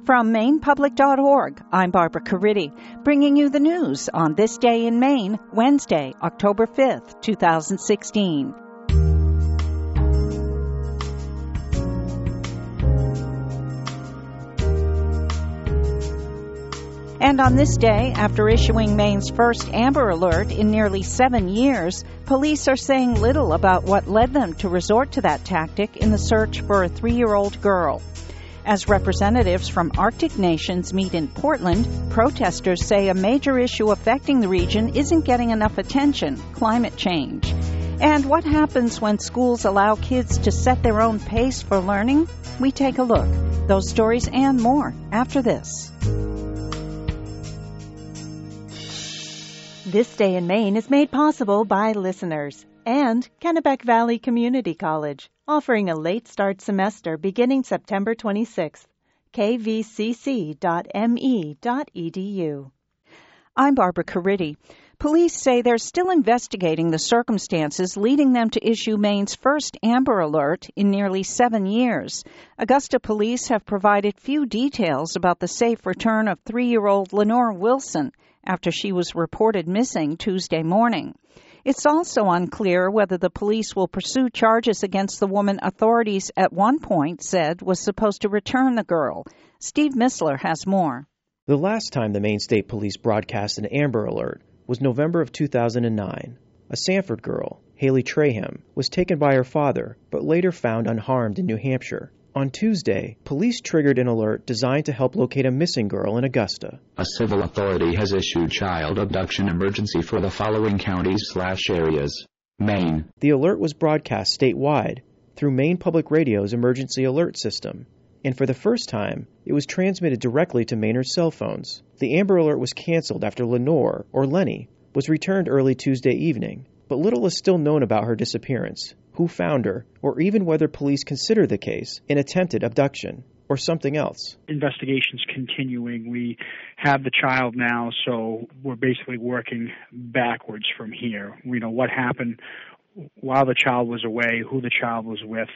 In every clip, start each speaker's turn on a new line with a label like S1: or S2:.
S1: From MainePublic.org, I'm Barbara Caridi, bringing you the news on this day in Maine, Wednesday, October 5th, 2016. And on this day, after issuing Maine's first Amber Alert in nearly 7 years, police are saying little about what led them to resort to that tactic in the search for a 3-year-old girl. As representatives from Arctic nations meet in Portland, protesters say a major issue affecting the region isn't getting enough attention: climate change. And what happens when schools allow kids to set their own pace for learning? We take a look. Those stories and more after this.
S2: This Day in Maine is made possible by listeners and Kennebec Valley Community College, offering a late start semester beginning September 26th. kvcc.me.edu.
S1: I'm Barbara Caridi. Police say they're still investigating the circumstances leading them to issue Maine's first Amber Alert in nearly 7 years. Augusta police have provided few details about the safe return of 3-year-old Lenore Wilson after she was reported missing Tuesday morning. It's also unclear whether the police will pursue charges against the woman authorities at one point said was supposed to return the girl. Steve Missler has more.
S3: The last time the Maine State Police broadcast an Amber Alert was November of 2009. A Sanford girl, Haley Traham, was taken by her father, but later found unharmed in New Hampshire. On Tuesday, police triggered an alert designed to help locate a missing girl in Augusta.
S4: A civil authority has issued child abduction emergency for the following counties/areas. Maine.
S3: The alert was broadcast statewide through Maine Public Radio's emergency alert system, and for the first time, it was transmitted directly to Mainers' cell phones. The Amber Alert was canceled after Lenore, or Lenny, was returned early Tuesday evening, but little is still known about her disappearance, who found her, or even whether police consider the case an attempted abduction or something else.
S5: Investigation's continuing. We have the child now, so we're basically working backwards from here. We know what happened while the child was away, who the child was with,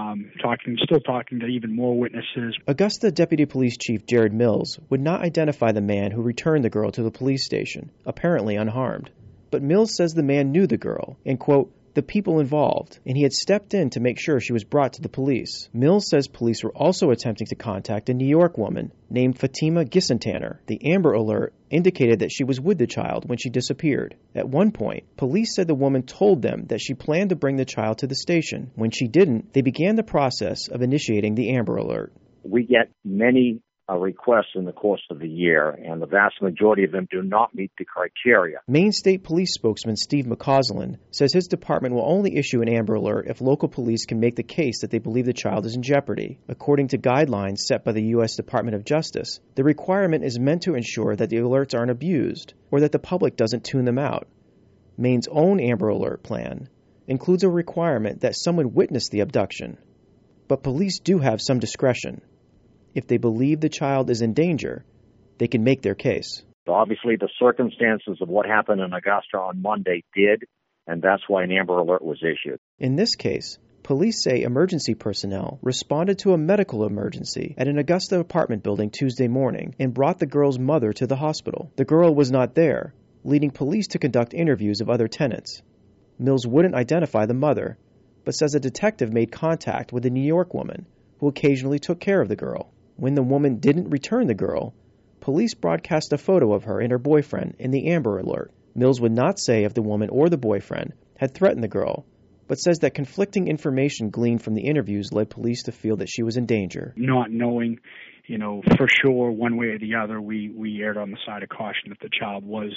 S5: still talking to even more witnesses.
S3: Augusta Deputy Police Chief Jared Mills would not identify the man who returned the girl to the police station, apparently unharmed. But Mills says the man knew the girl and, quote, the people involved, and he had stepped in to make sure she was brought to the police. Mills says police were also attempting to contact a New York woman named Fatima Gissentanner. The Amber Alert indicated that she was with the child when she disappeared. At one point, police said the woman told them that she planned to bring the child to the station. When she didn't, they began the process of initiating the Amber Alert.
S6: We get many requests in the course of the year, and the vast majority of them do not meet the criteria.
S3: Maine State Police spokesman Steve McCausland says his department will only issue an Amber Alert if local police can make the case that they believe the child is in jeopardy. According to guidelines set by the U.S. Department of Justice, the requirement is meant to ensure that the alerts aren't abused or that the public doesn't tune them out. Maine's own Amber Alert plan includes a requirement that someone witnessed the abduction, but police do have some discretion. If they believe the child is in danger, they can make their case.
S6: Obviously, the circumstances of what happened in Augusta on Monday did, and that's why an Amber Alert was issued.
S3: In this case, police say emergency personnel responded to a medical emergency at an Augusta apartment building Tuesday morning and brought the girl's mother to the hospital. The girl was not there, leading police to conduct interviews of other tenants. Mills wouldn't identify the mother, but says a detective made contact with a New York woman who occasionally took care of the girl. When the woman didn't return the girl, police broadcast a photo of her and her boyfriend in the Amber Alert. Mills would not say if the woman or the boyfriend had threatened the girl, but says that conflicting information gleaned from the interviews led police to feel that she was in danger.
S5: Not knowing, for sure one way or the other, we erred on the side of caution that the child was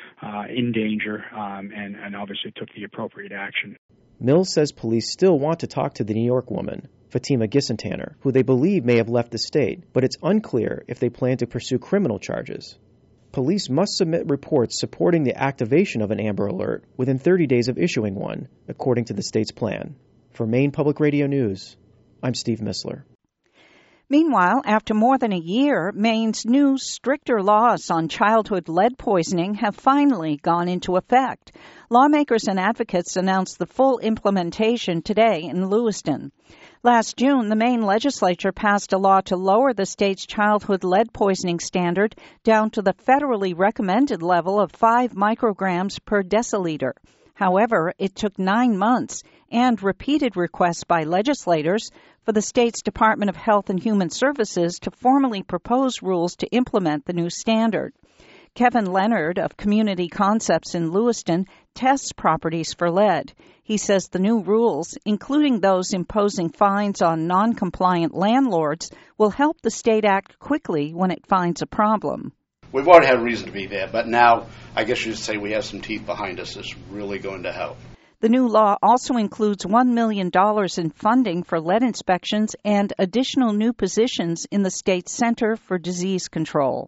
S5: in danger and obviously took the appropriate action.
S3: Mills says police still want to talk to the New York woman, Fatima Gissentanner, who they believe may have left the state, but it's unclear if they plan to pursue criminal charges. Police must submit reports supporting the activation of an Amber Alert within 30 days of issuing one, according to the state's plan. For Maine Public Radio News, I'm Steve Missler.
S1: Meanwhile, after more than a year, Maine's new, stricter laws on childhood lead poisoning have finally gone into effect. Lawmakers and advocates announced the full implementation today in Lewiston. Last June, the Maine legislature passed a law to lower the state's childhood lead poisoning standard down to the federally recommended level of 5 micrograms per deciliter. However, it took 9 months and repeated requests by legislators for the state's Department of Health and Human Services to formally propose rules to implement the new standard. Kevin Leonard of Community Concepts in Lewiston tests properties for lead. He says the new rules, including those imposing fines on non-compliant landlords, will help the state act quickly when it finds a problem.
S7: We've already had reason to be there, but now I guess you should say we have some teeth behind us. It's really going to help.
S1: The new law also includes $1 million in funding for lead inspections and additional new positions in the state's Center for Disease Control.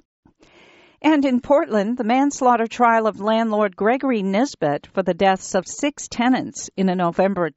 S1: And in Portland, the manslaughter trial of landlord Gregory Nisbet for the deaths of 6 tenants in a November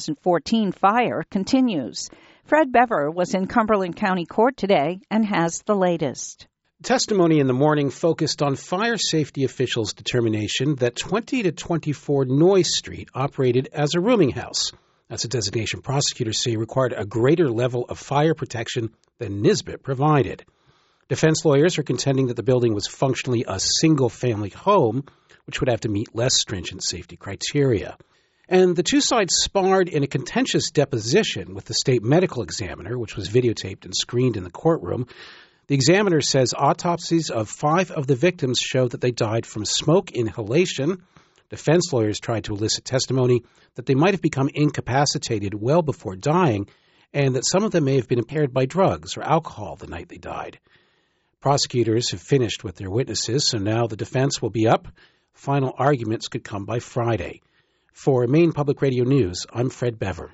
S1: 2014 fire continues. Fred Bever was in Cumberland County Court today and has the latest.
S8: Testimony in the morning focused on fire safety officials' determination that 20 to 24 Noyes Street operated as a rooming house. That's a designation prosecutors say required a greater level of fire protection than Nisbet provided. Defense lawyers are contending that the building was functionally a single-family home, which would have to meet less stringent safety criteria. And the two sides sparred in a contentious deposition with the state medical examiner, which was videotaped and screened in the courtroom. The examiner says autopsies of 5 of the victims show that they died from smoke inhalation. Defense lawyers tried to elicit testimony that they might have become incapacitated well before dying and that some of them may have been impaired by drugs or alcohol the night they died. Prosecutors have finished with their witnesses, so now the defense will be up. Final arguments could come by Friday. For Maine Public Radio News, I'm Fred Bever.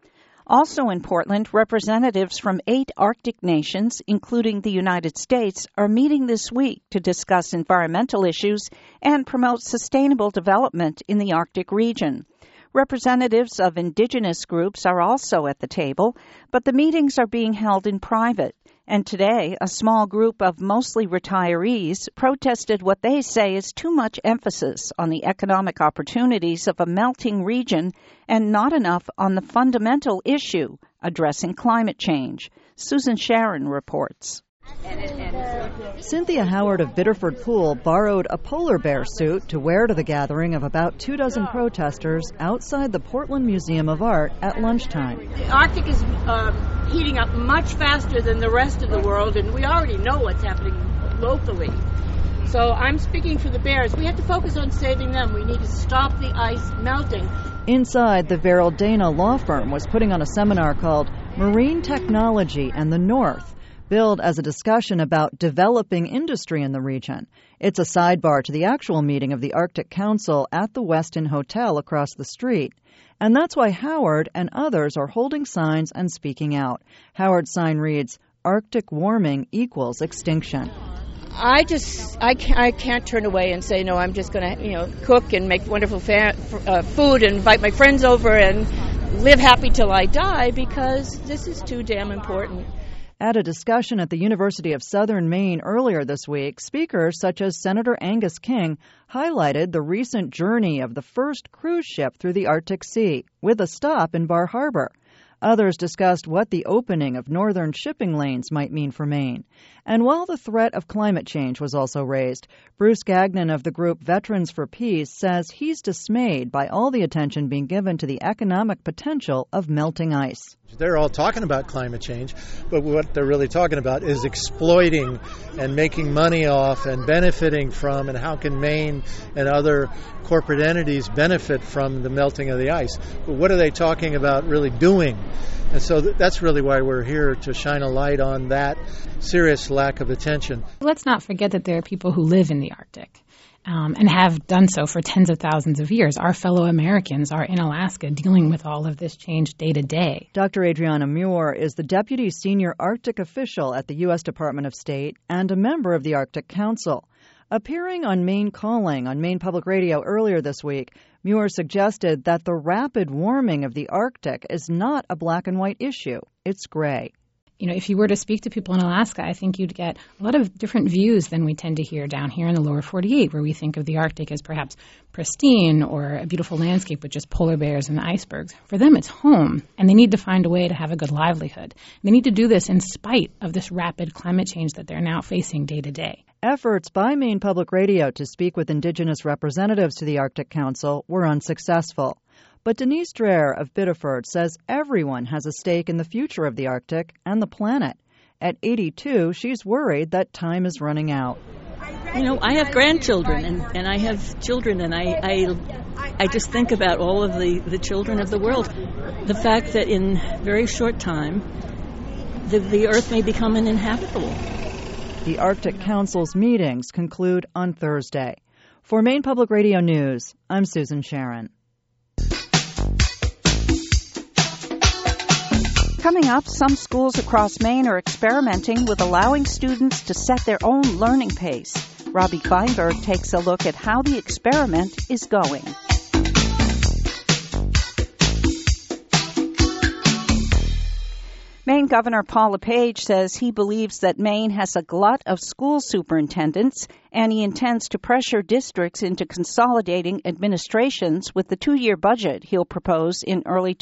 S1: Also in Portland, representatives from 8 Arctic nations, including the United States, are meeting this week to discuss environmental issues and promote sustainable development in the Arctic region. Representatives of indigenous groups are also at the table, but the meetings are being held in private. And today, a small group of mostly retirees protested what they say is too much emphasis on the economic opportunities of a melting region and not enough on the fundamental issue, addressing climate change. Susan Sharon reports.
S9: Cynthia Howard of Biddeford Pool borrowed a polar bear suit to wear to the gathering of about 24 protesters outside the Portland Museum of Art at lunchtime.
S10: The Arctic is heating up much faster than the rest of the world, and we already know what's happening locally. So I'm speaking for the bears. We have to focus on saving them. We need to stop the ice melting.
S9: Inside, the Verrill Dana law firm was putting on a seminar called Marine Technology and the North, billed as a discussion about developing industry in the region. It's a sidebar to the actual meeting of the Arctic Council at the Westin Hotel across the street. And that's why Howard and others are holding signs and speaking out. Howard's sign reads, "Arctic warming equals extinction."
S10: I can't turn away and say, no, I'm just going to, cook and make wonderful food and invite my friends over and live happy till I die, because this is too damn important.
S9: At a discussion at the University of Southern Maine earlier this week, speakers such as Senator Angus King highlighted the recent journey of the first cruise ship through the Arctic Sea, with a stop in Bar Harbor. Others discussed what the opening of northern shipping lanes might mean for Maine. And while the threat of climate change was also raised, Bruce Gagnon of the group Veterans for Peace says he's dismayed by all the attention being given to the economic potential of melting ice.
S11: They're all talking about climate change, but what they're really talking about is exploiting and making money off and benefiting from, and how can Maine and other corporate entities benefit from the melting of the ice. But what are they talking about really doing? And so that's really why we're here, to shine a light on that serious lack of attention.
S12: Let's not forget that there are people who live in the Arctic. And have done so for tens of thousands of years. Our fellow Americans are in Alaska dealing with all of this change day to day.
S9: Dr. Adriana Muir is the Deputy Senior Arctic Official at the U.S. Department of State and a member of the Arctic Council. Appearing on Maine Calling on Maine Public Radio earlier this week, Muir suggested that the rapid warming of the Arctic is not a black and white issue. It's gray.
S12: If you were to speak to people in Alaska, I think you'd get a lot of different views than we tend to hear down here in the lower 48, where we think of the Arctic as perhaps pristine or a beautiful landscape with just polar bears and icebergs. For them, it's home, and they need to find a way to have a good livelihood. They need to do this in spite of this rapid climate change that they're now facing day to day.
S9: Efforts by Maine Public Radio to speak with Indigenous representatives to the Arctic Council were unsuccessful. But Denise Dreher of Biddeford says everyone has a stake in the future of the Arctic and the planet. At 82, she's worried that time is running out.
S13: I have grandchildren and I have children, and I just think about all of the children of the world. The fact that in very short time, the Earth may become uninhabitable.
S9: The Arctic Council's meetings conclude on Thursday. For Maine Public Radio News, I'm Susan Sharon.
S1: Coming up, some schools across Maine are experimenting with allowing students to set their own learning pace. Robbie Feinberg takes a look at how the experiment is going. Maine Governor Paul LePage says he believes that Maine has a glut of school superintendents, and he intends to pressure districts into consolidating administrations with the 2-year budget he'll propose in early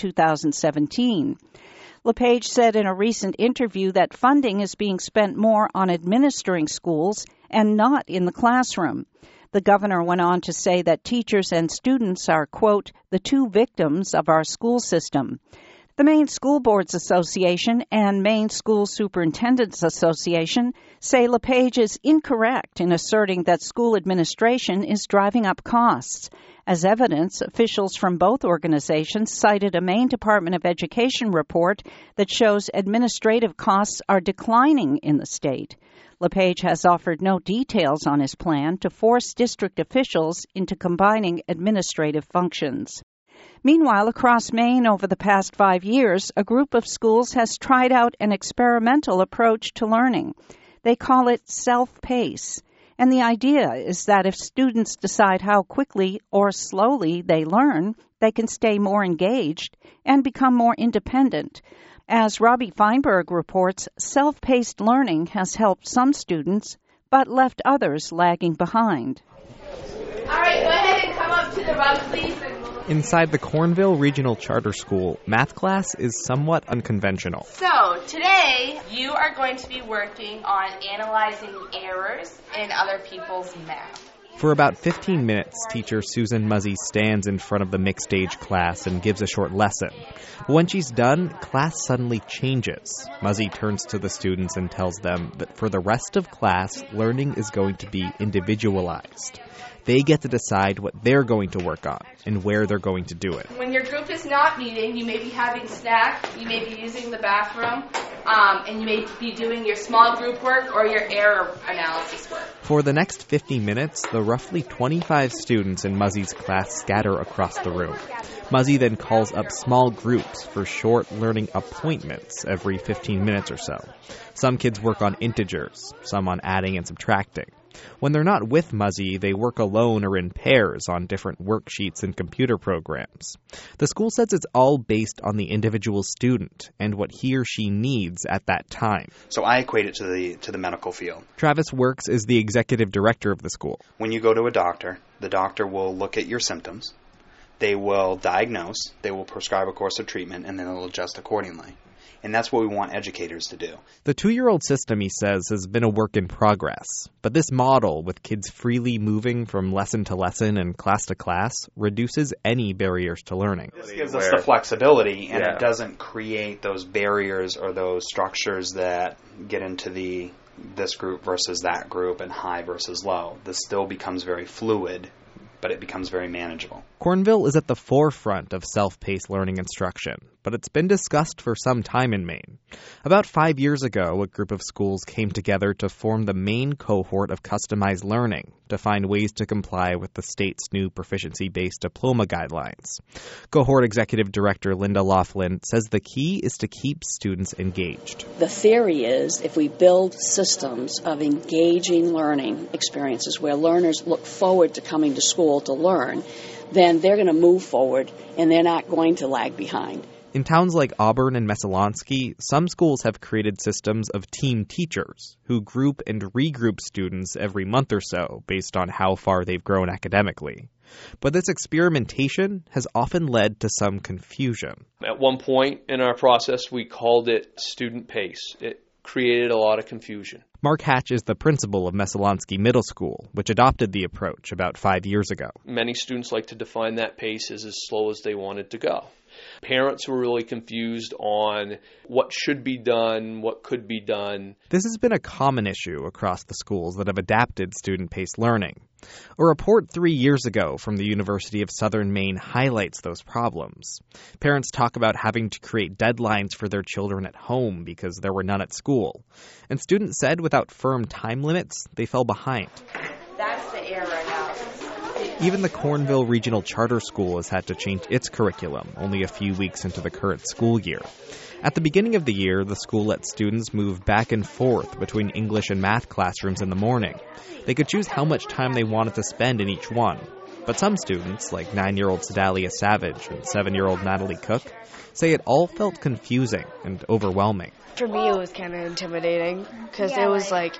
S1: 2017. LePage said in a recent interview that funding is being spent more on administering schools and not in the classroom. The governor went on to say that teachers and students are, quote, the two victims of our school system. The Maine School Boards Association and Maine School Superintendents Association say LePage is incorrect in asserting that school administration is driving up costs. As evidence, officials from both organizations cited a Maine Department of Education report that shows administrative costs are declining in the state. LePage has offered no details on his plan to force district officials into combining administrative functions. Meanwhile, across Maine over the past 5 years, a group of schools has tried out an experimental approach to learning. They call it self-pace. And the idea is that if students decide how quickly or slowly they learn, they can stay more engaged and become more independent. As Robbie Feinberg reports, self-paced learning has helped some students, but left others lagging behind.
S14: All right, go ahead and come up to the rug, please.
S15: Inside the Cornville Regional Charter School, math class is somewhat unconventional.
S14: So, today, you are going to be working on analyzing errors in other people's math.
S15: For about 15 minutes, teacher Susan Muzzy stands in front of the mixed age class and gives a short lesson. When she's done, class suddenly changes. Muzzy turns to the students and tells them that for the rest of class, learning is going to be individualized. They get to decide what they're going to work on and where they're going to do it.
S14: When your group is not meeting, you may be having snacks, you may be using the bathroom, and you may be doing your small group work or your error analysis work.
S15: For the next 50 minutes, the roughly 25 students in Muzzy's class scatter across the room. Muzzy then calls up small groups for short learning appointments every 15 minutes or so. Some kids work on integers, some on adding and subtracting. When they're not with Muzzy, they work alone or in pairs on different worksheets and computer programs. The school says it's all based on the individual student and what he or she needs at that time.
S16: So I equate it to the medical field.
S15: Travis Works is the executive director of the school.
S16: When you go to a doctor, the doctor will look at your symptoms. They will diagnose, they will prescribe a course of treatment, and then they'll adjust accordingly. And that's what we want educators to do.
S15: The 2-year-old system, he says, has been a work in progress. But this model, with kids freely moving from lesson to lesson and class to class, reduces any barriers to learning.
S16: This gives us the flexibility, and it doesn't create those barriers or those structures that get into this group versus that group and high versus low. This still becomes very fluid, but it becomes very manageable.
S15: Cornville is at the forefront of self-paced learning instruction, but it's been discussed for some time in Maine. About 5 years ago, a group of schools came together to form the Maine cohort of customized learning to find ways to comply with the state's new proficiency-based diploma guidelines. Cohort Executive Director Linda Laughlin says the key is to keep students engaged.
S17: The theory is if we build systems of engaging learning experiences where learners look forward to coming to school to learn, then they're going to move forward and they're not going to lag behind.
S15: In towns like Auburn and Messalonskee, some schools have created systems of team teachers who group and regroup students every month or so based on how far they've grown academically. But this experimentation has often led to some confusion.
S18: At one point in our process, we called it student pace. It created a lot of confusion.
S15: Mark Hatch is the principal of Messalonskee Middle School, which adopted the approach about 5 years ago.
S18: Many students like to define that pace as slow as they want it to go. Parents were really confused on what should be done, what could be done.
S15: This has been a common issue across the schools that have adapted student-paced learning. A report 3 years ago from the University of Southern Maine highlights those problems. Parents talk about having to create deadlines for their children at home because there were none at school. And students said without firm time limits, they fell behind.
S14: That's the error analysis.
S15: Even the Cornville Regional Charter School has had to change its curriculum only a few weeks into the current school year. At the beginning of the year, the school let students move back and forth between English and math classrooms in the morning. They could choose how much time they wanted to spend in each one. But some students, like 9-year-old Sedalia Savage and 7-year-old Natalie Cook, say it all felt confusing and overwhelming.
S19: For me, it was kind of intimidating because it was like,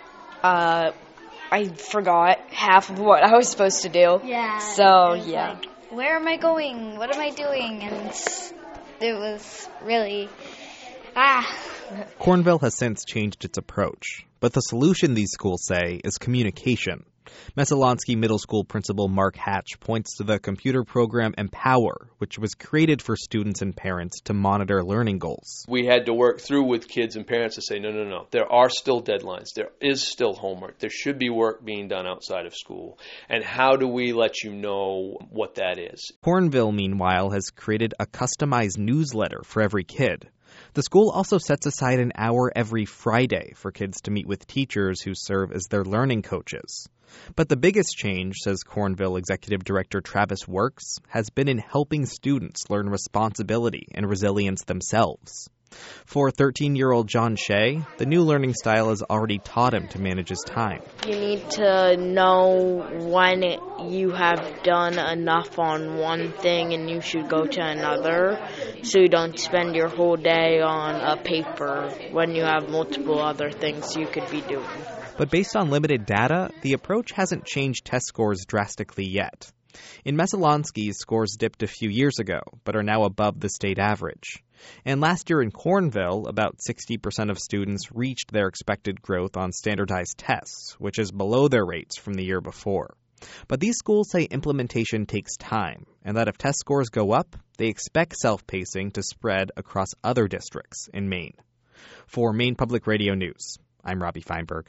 S19: I forgot half of what I was supposed to do.
S20: Yeah.
S19: So, yeah.
S20: Like, where am I going? What am I doing? And it was really,
S15: Cornville has since changed its approach, but the solution, these schools say, is communication. Messalonskee Middle School principal Mark Hatch points to the computer program Empower, which was created for students and parents to monitor learning goals.
S18: We had to work through with kids and parents to say, no, there are still deadlines. There is still homework. There should be work being done outside of school. And how do we let you know what that is?
S15: Cornville, meanwhile, has created a customized newsletter for every kid. The school also sets aside an hour every Friday for kids to meet with teachers who serve as their learning coaches. But the biggest change, says Cornville Executive Director Travis Works, has been in helping students learn responsibility and resilience themselves. For 13-year-old John Shea, the new learning style has already taught him to manage his time.
S21: You need to know when you have done enough on one thing and you should go to another, so you don't spend your whole day on a paper when you have multiple other things you could be doing.
S15: But based on limited data, the approach hasn't changed test scores drastically yet. In Messalonskee, scores dipped a few years ago, but are now above the state average. And last year in Cornville, about 60% of students reached their expected growth on standardized tests, which is below their rates from the year before. But these schools say implementation takes time, and that if test scores go up, they expect self-pacing to spread across other districts in Maine. For Maine Public Radio News, I'm Robbie Feinberg.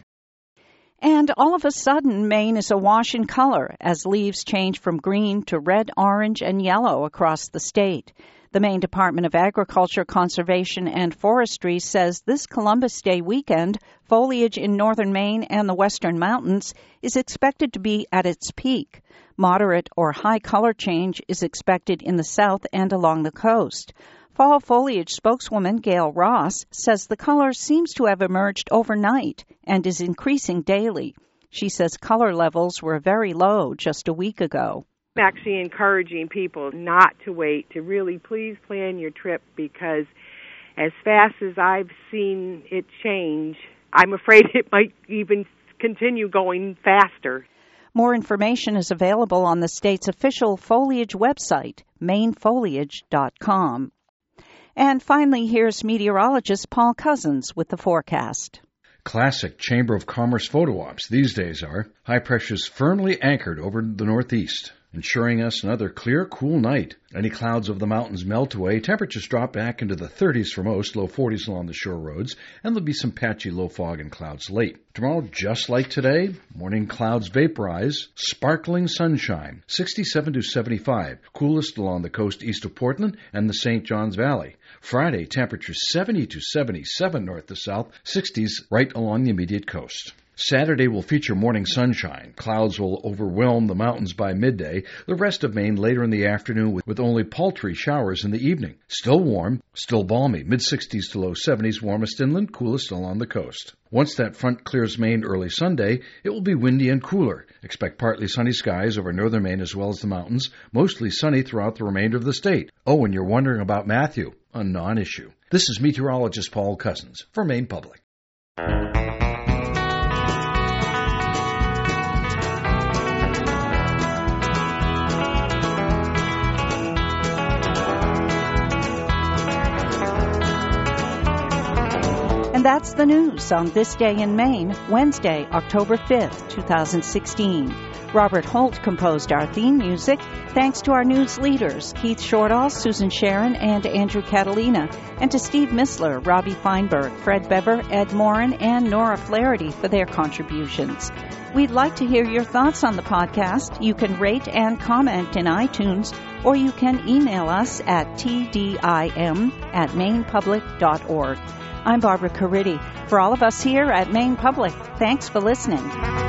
S1: And all of a sudden, Maine is awash in color as leaves change from green to red, orange, and yellow across the state. The Maine Department of Agriculture, Conservation, and Forestry says this Columbus Day weekend, foliage in northern Maine and the western mountains is expected to be at its peak. Moderate or high color change is expected in the south and along the coast. Fall foliage spokeswoman Gail Ross says the color seems to have emerged overnight and is increasing daily. She says color levels were very low just a week ago.
S22: I'm actually encouraging people not to wait, to really please plan your trip, because as fast as I've seen it change, I'm afraid it might even continue going faster.
S1: More information is available on the state's official foliage website, mainefoliage.com. And finally, here's meteorologist Paul Cousins with the forecast.
S23: Classic Chamber of Commerce photo ops these days are high pressures firmly anchored over the northeast, ensuring us another clear, cool night. Any clouds over the mountains melt away, temperatures drop back into the 30s for most, low 40s along the shore roads, and there'll be some patchy low fog and clouds late. Tomorrow, just like today, morning clouds vaporize, sparkling sunshine, 67 to 75, coolest along the coast east of Portland and the St. Johns Valley. Friday, temperatures 70 to 77 north to south, 60s right along the immediate coast. Saturday will feature morning sunshine. Clouds will overwhelm the mountains by midday. The rest of Maine later in the afternoon with only paltry showers in the evening. Still warm, still balmy. Mid-60s to low 70s, warmest inland, coolest along the coast. Once that front clears Maine early Sunday, it will be windy and cooler. Expect partly sunny skies over northern Maine as well as the mountains. Mostly sunny throughout the remainder of the state. Oh, and you're wondering about Matthew. A non-issue. This is meteorologist Paul Cousins for Maine Public.
S1: And that's the news on This Day in Maine, Wednesday, October 5th, 2016. Robert Holt composed our theme music. Thanks to our news leaders, Keith Shortall, Susan Sharon, and Andrew Catalina, and to Steve Missler, Robbie Feinberg, Fred Bever, Ed Morin, and Nora Flaherty for their contributions. We'd like to hear your thoughts on the podcast. You can rate and comment in iTunes, or you can email us at tdim@mainepublic.org. I'm Barbara Caridi. For all of us here at Maine Public, thanks for listening.